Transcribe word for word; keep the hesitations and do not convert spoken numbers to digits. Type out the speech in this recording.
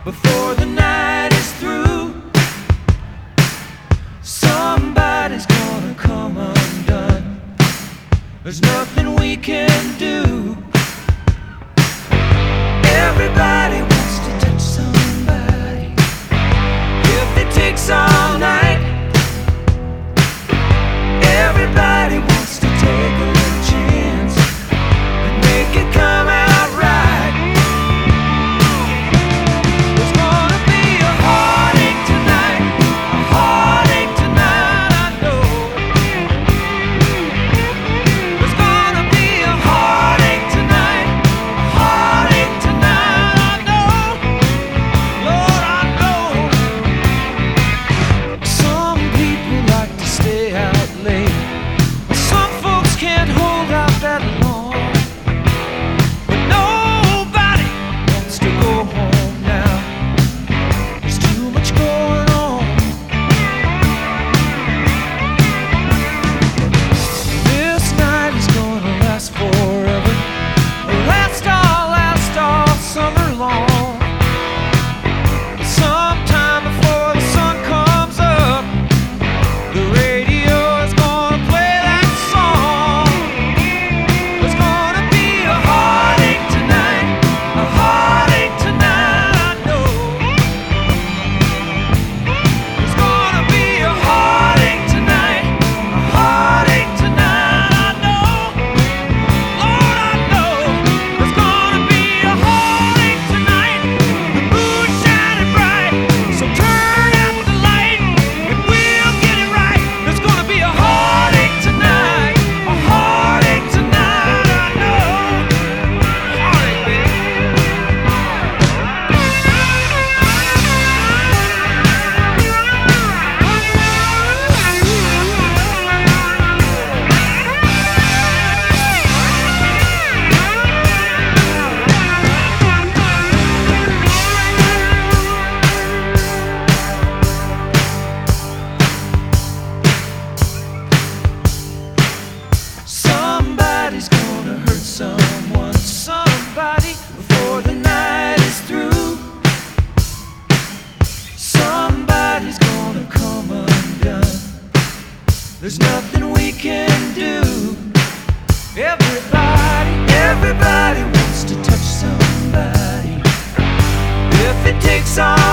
before the night is through. Somebody's gonna come undone. There's nothing we can do. Everybody wants to touch somebody. If it takes all night, everybody wants to take a little chance and make it come out right. There's gonna be a heartache tonight, a heartache tonight, I know. There's gonna be a heartache tonight, a heartache tonight, I know. Lord, I know. Some people like to stay out late. Some folks can't hold out that long. But nobody wants to go home now. There's too much going on. This night is gonna last forever. Last all, last all summer long. Sometime before the sun comes up, the radio is gonna play that song. There's gonna be a heartache tonight, a heartache tonight, I know. There's gonna be a heartache tonight, a heartache tonight, I know. Lord, I know. There's gonna be a heartache tonight. The moon's shining bright, so turn out the light and we'll get it right. There's gonna be a heartache tonight, a heartache tonight, I know. Heartache, baby. Somebody's gonna hurt someone, somebody, before the night is through. Somebody's gonna come undone. There's nothing we can do. Everybody, everybody wants to touch somebody. If it takes all